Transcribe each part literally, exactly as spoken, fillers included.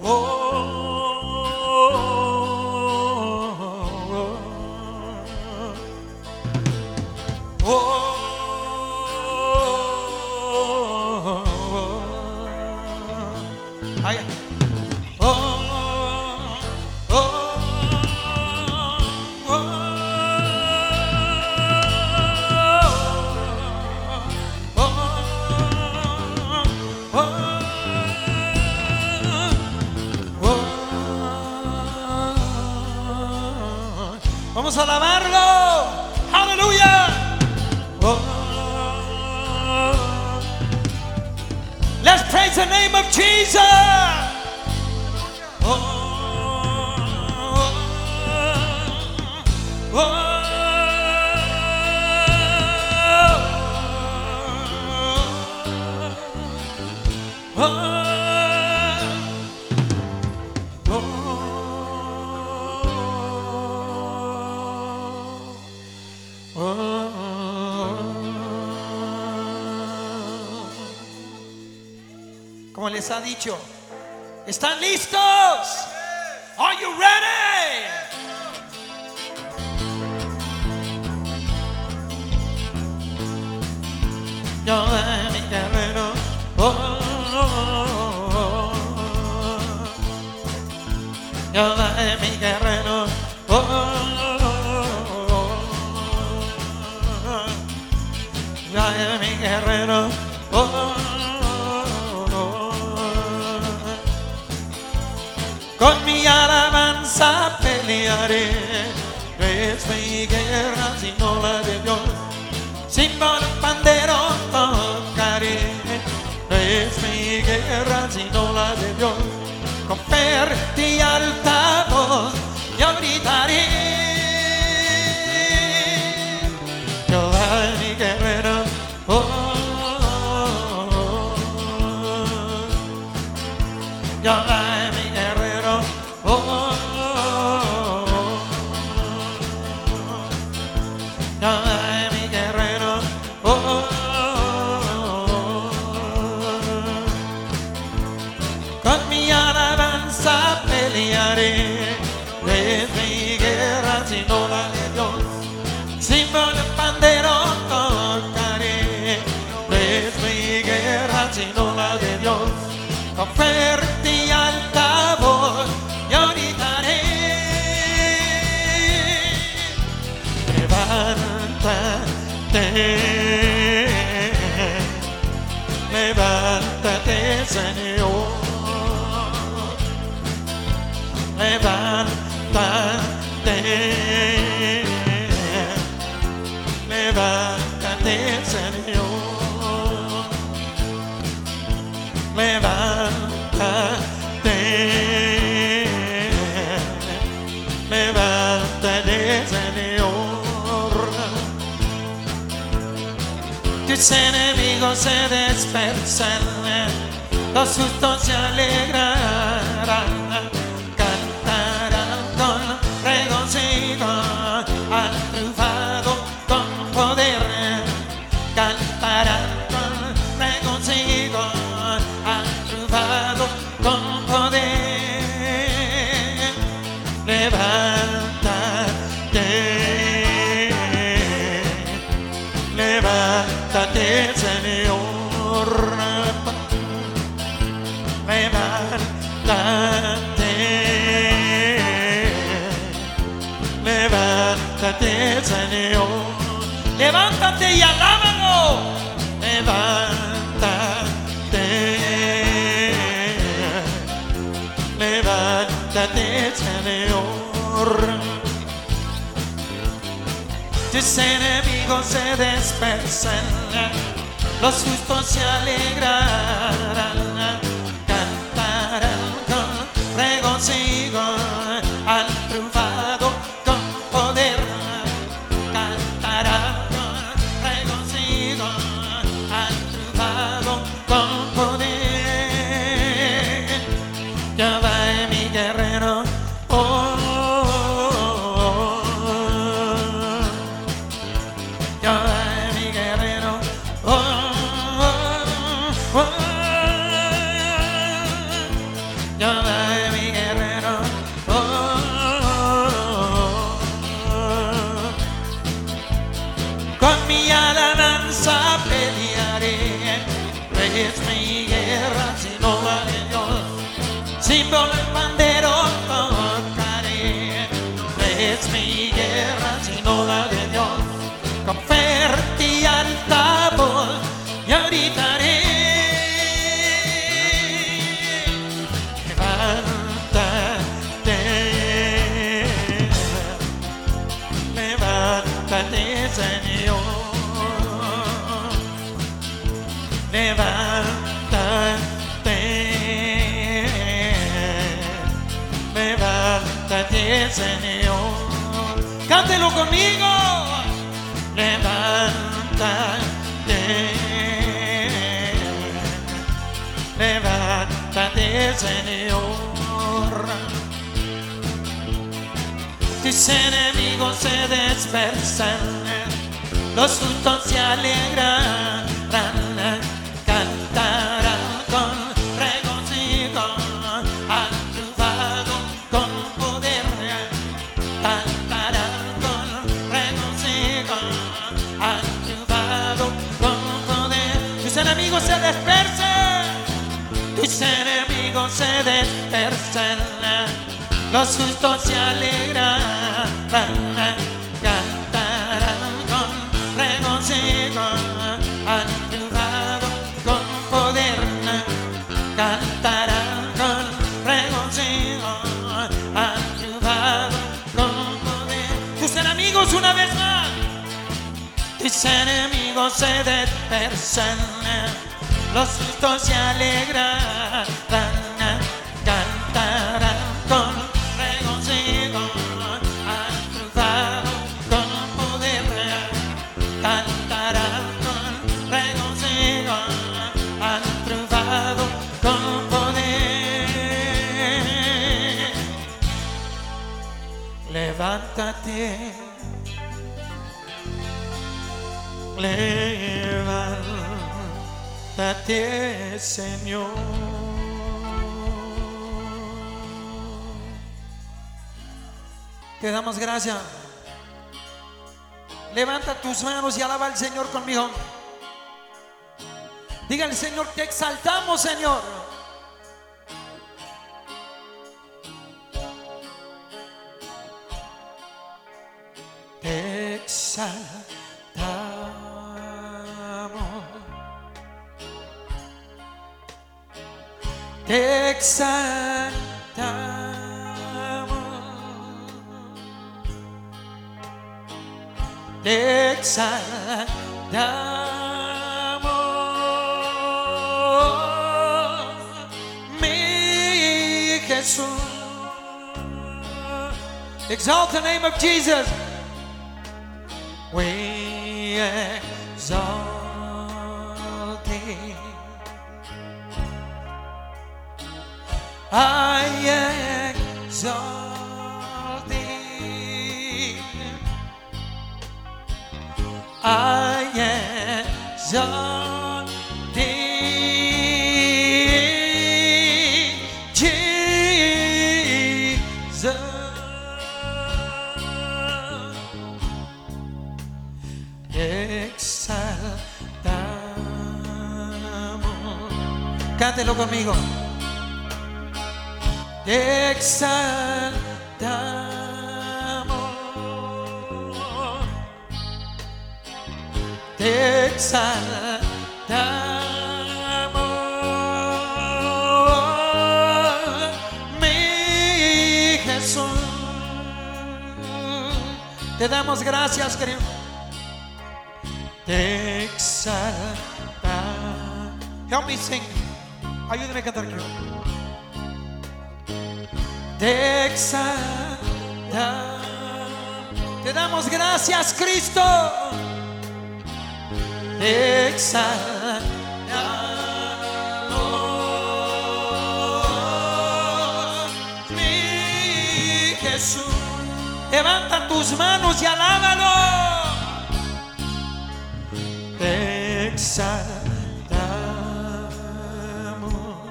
Vamos a alabarlo. Aleluya. Oh. Let's praise the name of Jesus. Oh. Oh. Oh. Oh. Como les ha dicho, ¿están listos? Are you ready? Yo de mi guerrero, oh, oh, oh, oh. Yo de mi guerrero, oh, oh, oh, oh. Yo de mi guerrero, oh, oh. Con mi alabanza pelearé, es mi guerra sino la de Dios. Símbolo pandero tocaré, es mi guerra sino la de Dios. Con fuerte y alta voz yo gritaré. Jehová mi guerrero, oh, oh, oh, oh. Jehová mi guerrero, oh, oh, oh, oh. Jehová mi guerrero, oh, oh, oh, oh. Con mi alabanza pelearé, es mi guerra sino la de Dios. Símbolo de pandero tocaré, es mi guerra sino la de Dios. Con fuerte y alta voz yo gritaré. Levántate, levántate, Señor. Levántate, levántate, Señor. Levántate, levántate, Señor. Tus enemigos se dispersan, los justos se alegrarán, cantarán con regocijo al triunfado con poder, cantarán con regocijo al triunfado con poder. Levántate, levántate, Señor. Levántate, levántate, Señor. Levántate y alábalo. Levántate, levántate, Señor. Tus enemigos se dispersan, los justos se alegrarán, cantarán con regocijo al triunfado con poder, cantarán con regocijo al triunfado con poder. Jehová es mi guerrero, oh, oh, oh. Jehová es mi guerrero, oh, oh, oh. Jehová símbolo el pandero tocaré. Es mi guerra sino la de Dios, con fuerte y alta voz yo gritaré. Levántate, levántate, Señor, levántate, levántate, Señor. Cántelo conmigo. Levántate, levántate, Señor. Tus enemigos se dispersan, los justos se alegrarán, cantarán con regocijo, han triunfado con poder, cantarán con regocijo, han triunfado con poder. Tus enemigos se dispersan, tus enemigos se dispersan, los justos se alegrarán, cantarán con regocijo, han triunfado con poder, cantarán con regocijo, han triunfado con poder. Tus enemigos una vez más, tus enemigos se dispersan, los justos se alegrarán, cantarán con regocijo, han triunfado con poder, cantarán con regocijo, han triunfado con poder. Levántate, levántate, Señor. Te damos gracias. Levanta tus manos y alaba al Señor conmigo. Diga al Señor, te exaltamos, Señor. Te exaltamos. Te exaltamos. Te exaltamos, mi Jesús. Exalt the name of Jesus. We exalt thee. I exalt thee. I exalt thee, Jesus. Exaltamos. Cántelo conmigo. Exaltamos. Te exaltamos, mi Jesús. Te damos gracias, querido. Te exaltamos. Help me sing. Ayúdame a cantar, querido. Te exaltamos. Te damos gracias, Cristo. Te exaltamos, mi Jesús. Levanta tus manos y alábalo. Te exaltamos,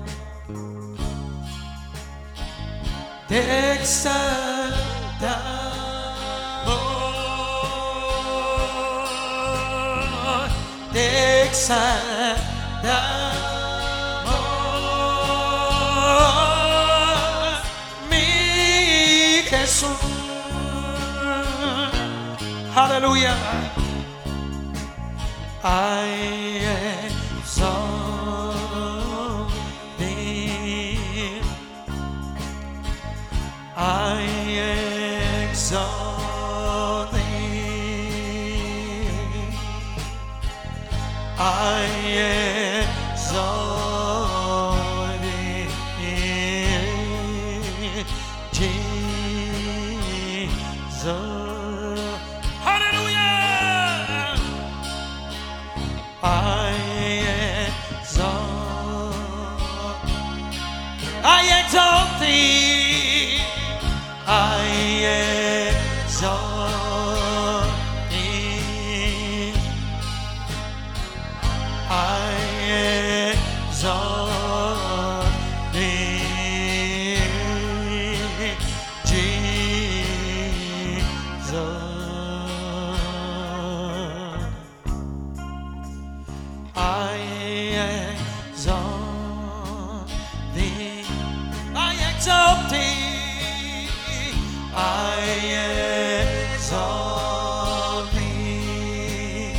te exaltamos. Te exaltamos, Jesús. Aleluya. I exalt thee. I exalt thee. I exalt thee, Jesus. Hallelujah. I exalt, I exalt thee. I exalt thee. I exalt thee, Jesus. I exalt thee. I exalt thee. I exalt thee.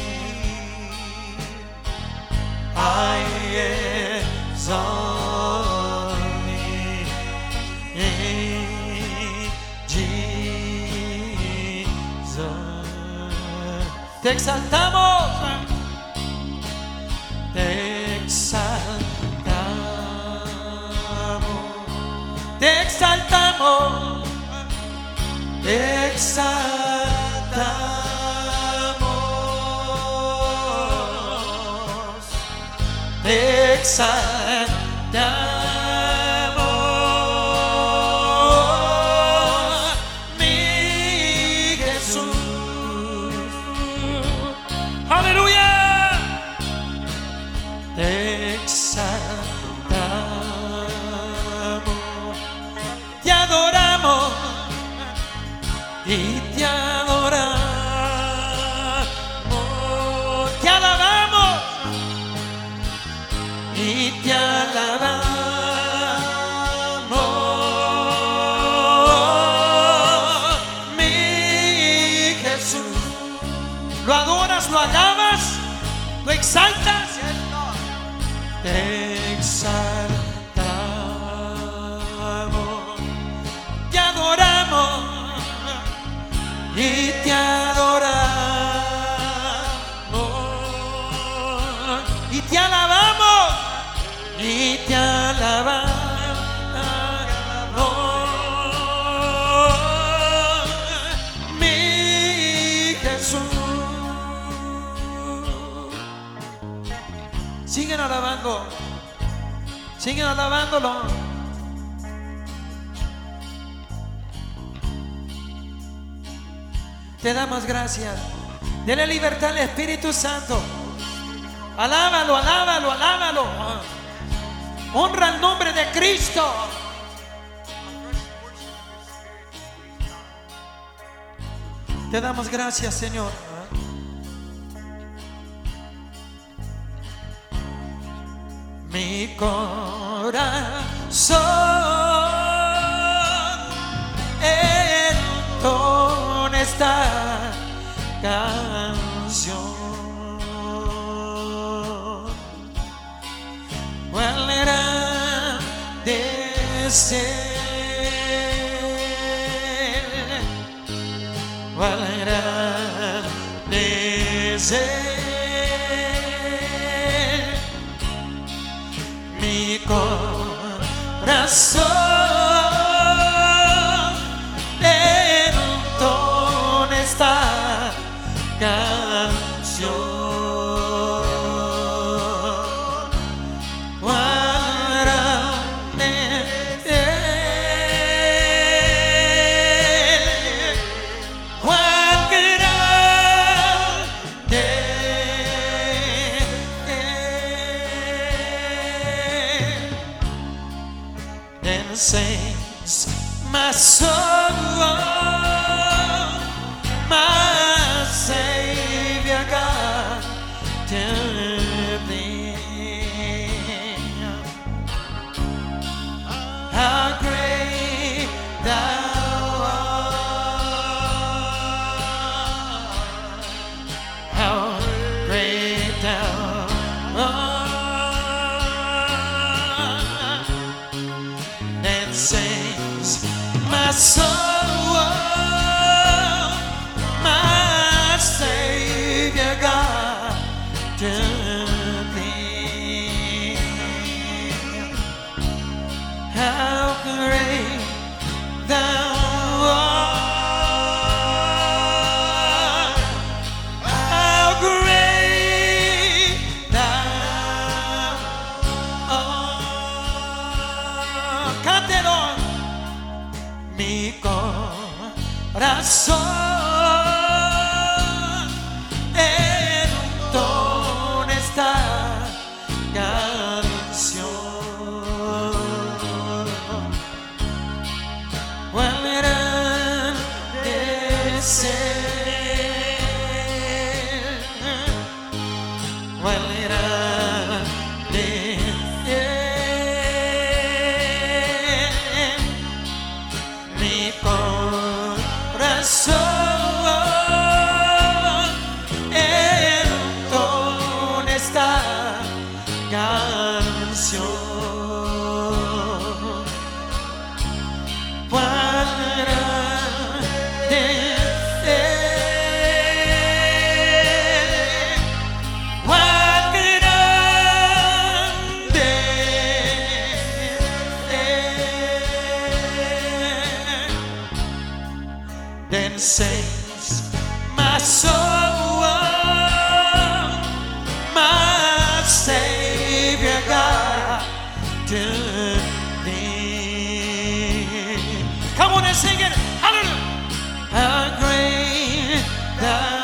I exalt thee, Jesus. Te exaltamos, te exaltamos, te exaltamos, te exaltamos, te exaltamos, mi Jesús. Aleluya. Te exaltamos, te adoramos y te adoramos, te alabamos y te alabamos, mi Jesús. Lo adoras, lo alabas, lo exaltas. Te exaltamos, te adoramos y te adoramos y te alabamos y te alabamos, mi Jesús. Siguen alabando, siguen alabándolo. Te damos gracias. Dele libertad al Espíritu Santo. Alábalo, alábalo, alábalo. Honra el nombre de Cristo. Te damos gracias, Señor. Mi corazón entona esta canción. ¿Cuál era de ser? ¿Cuál era de ser? Mi corazón entona esta canción. Sings my soul, my Savior God, to thee. How great thou art! sings my soul, my Savior God, to thee. How great thou art, how great thou art. Cántelo. Mi corazón entona esta canción. Well, it well, it mi corazón entona esta canción. Then sings my soul, my Savior God, to thee. Come on and sing it. Hallelujah. How great thou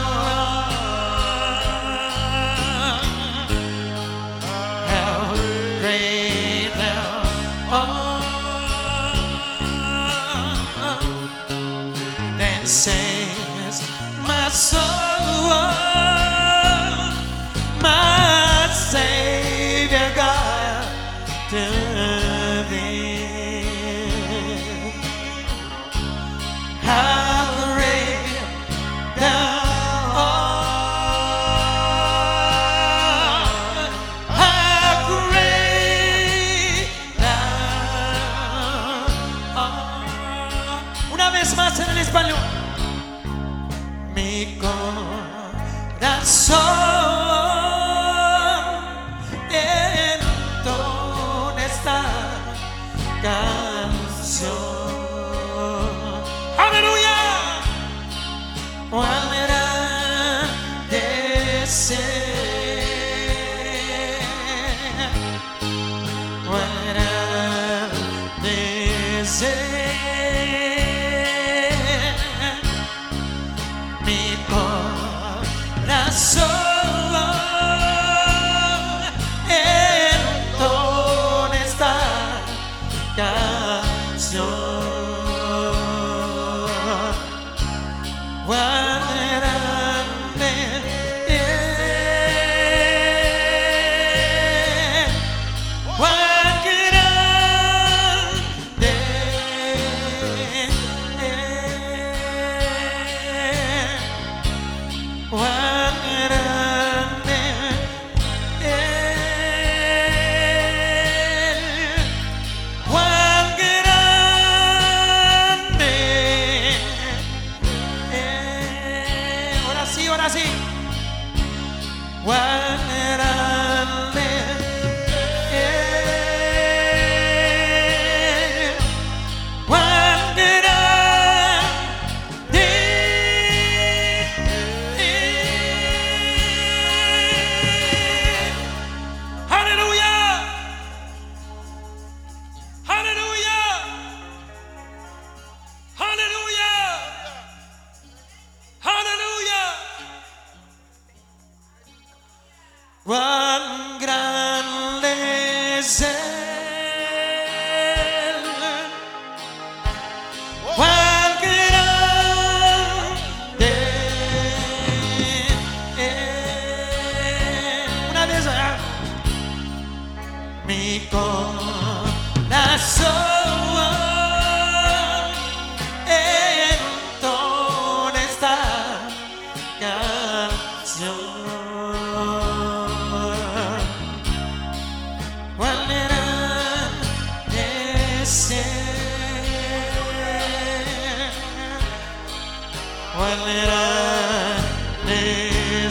art, how great thou art. Sings my soul, my Savior God, to thee. How great thou art, how great thou art. Una vez más en el español. Mi corazón entona esta canción. Aleluya. ¿Cuál era de ser? ¿Cuál era de ser? Entona esta canción.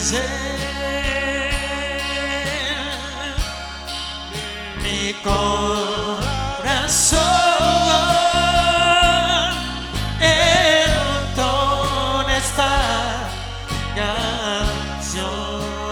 mi corazón entona esta canción.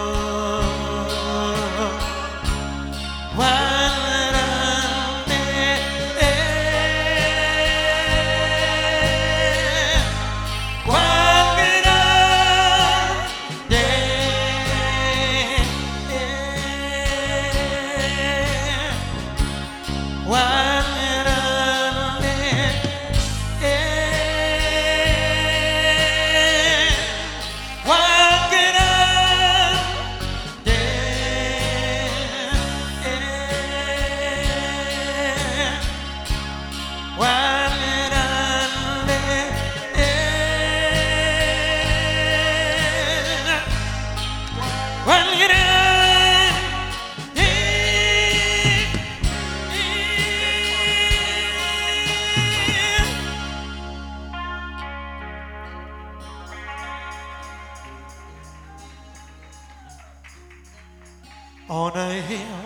On a hill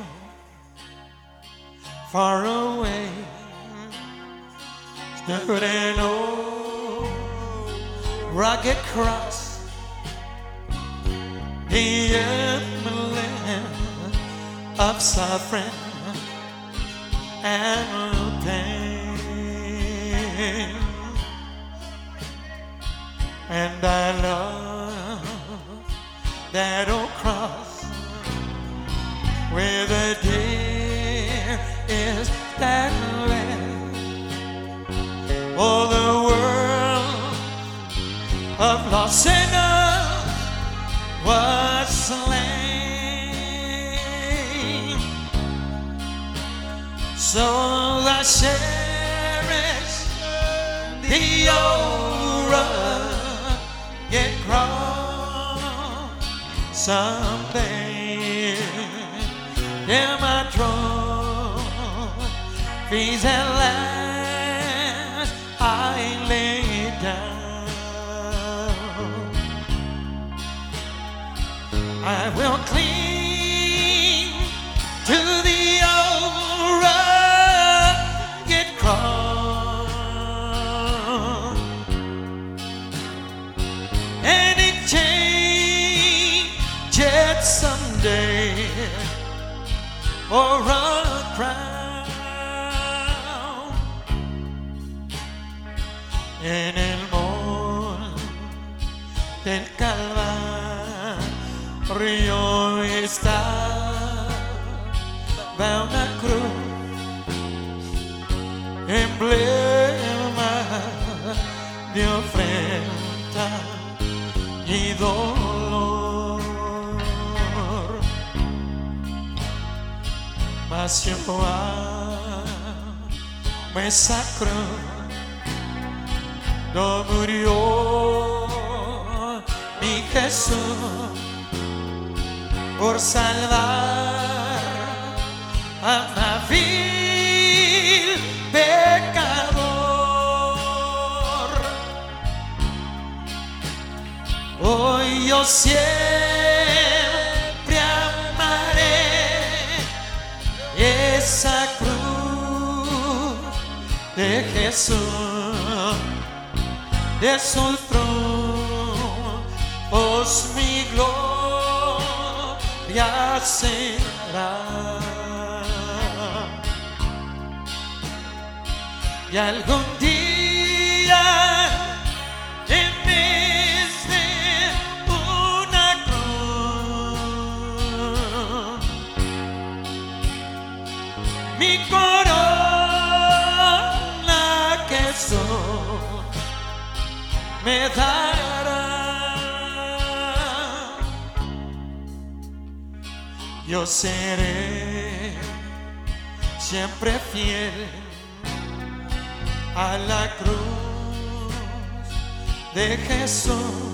far away stood an old rugged cross, the emblem of suffering and pain. And I love that old cross where the deer is that land. Oh, the world of lost sinners was slain. So I cherish the old rugged cross someday. Yeah, my trophies at last I lay down. I will cling to the old rugged cross, and it changes someday or a crown. En el monte del Calvario estaba una cruz, emblema de ofrenda y dolor. Mas yo amo esa cruz, no murió mi Jesús por salvar a una vil pecador. Hoy yo siempre amaré esa cruz de Jesús, de su cruz mi gloria será. Y algún día en vez de una cruz mi corona Jesús me dará. Yo seré siempre fiel a la cruz de Jesús,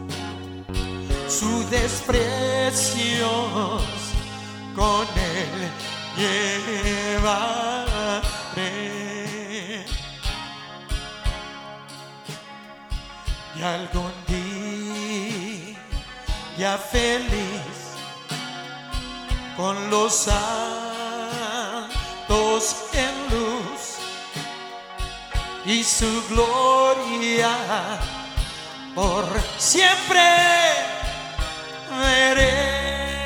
sus desprecios con él llevaré. Y algún ya feliz con los santos en luz y su gloria por siempre veré.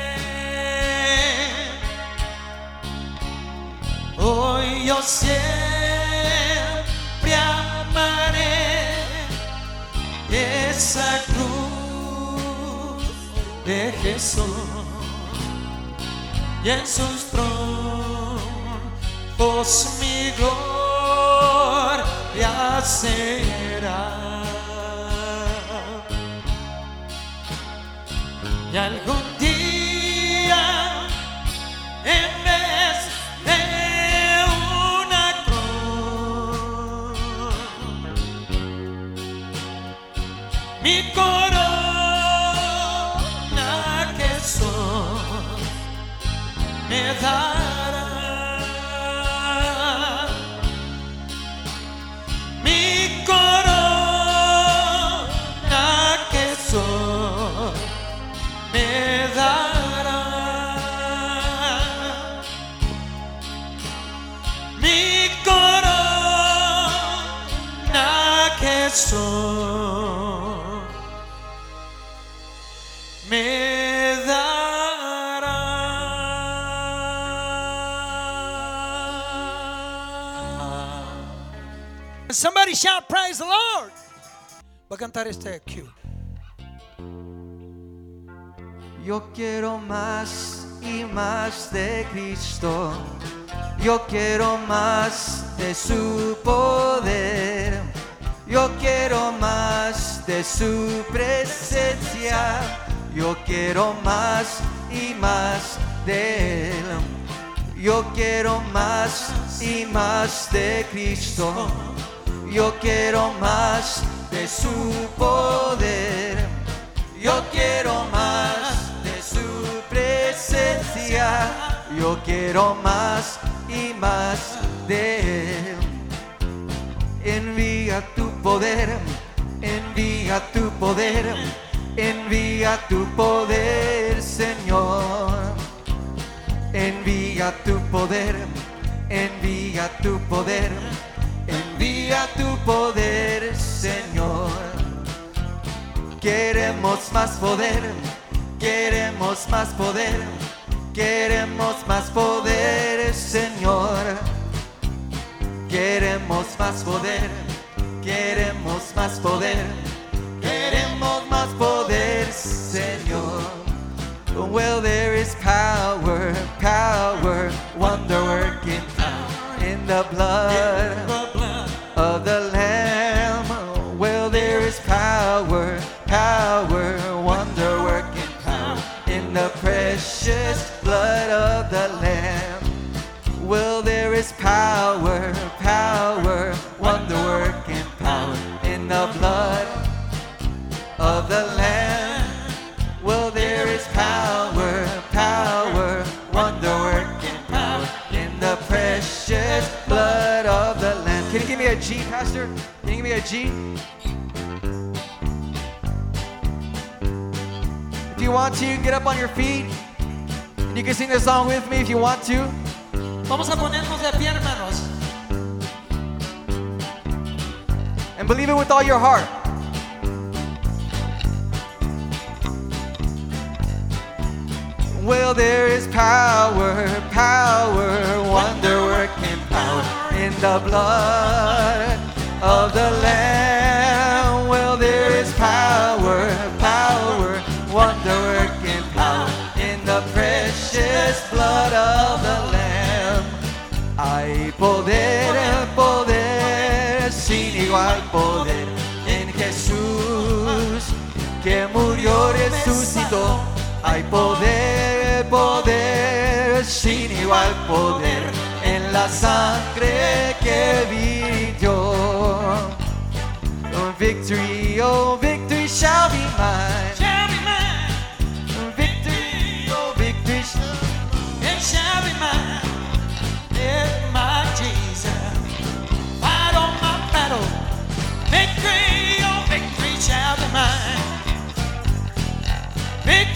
Hoy yo siempre amaré esa cruz de Jesús y en sus trompos mi gloria será. Y algún día en vez de una cruz mi corona Jesús me dará. Mi corona Jesús me dará. Mi corona Jesús me dará. Somebody shout, praise the Lord. Voy a cantar este cue. Yo quiero más y más de Cristo. Yo quiero más de su poder. Yo quiero más de su presencia. Yo quiero más y más de Él. Yo quiero más y más de Cristo. Yo quiero más de su poder. Yo quiero más de su presencia. Yo quiero más y más de Él. Envía tu poder, envía tu poder, envía tu poder, Señor. Envía tu poder, envía tu poder, envía tu poder, Señor. Queremos más poder, queremos más poder, queremos más poder, Señor. Queremos más poder, queremos más poder, queremos más poder, Señor. Well, there is power, power, wonder-working power in the blood of the Lamb. Well, there is power, power, wonder-working power in the precious blood of the Lamb. Well, there is power, power, wonder-working power in the blood of the Lamb. Well, there is power, power, wonder-working power in the precious blood of the Lamb. Can you give me a G, Pastor? Can you give me a G? If you want to, get up on your feet. And you can sing this song with me if you want to. Vamos a ponernos de pie, hermanos. And believe it with all your heart. Well, there is power, power, wonder-working power in the blood of the Lamb. Well, there is power, power, wonder-working power in the precious blood of the Lamb. Hay poder, poder, sin igual poder en Jesús, que murió, resucitó. Hay poder, poder, sin igual poder en la sangre que brilló. Oh, victory, oh, victory shall be mine. Shall be mine. Victory, oh, victory shall It shall be mine. If my Jesus fight on my battle, victory, oh, victory shall be mine. Victory.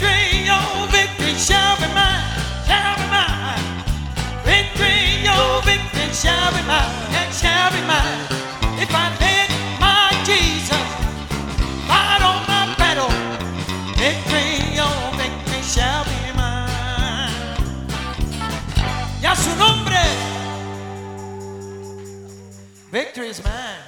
shall be mine, it shall be mine.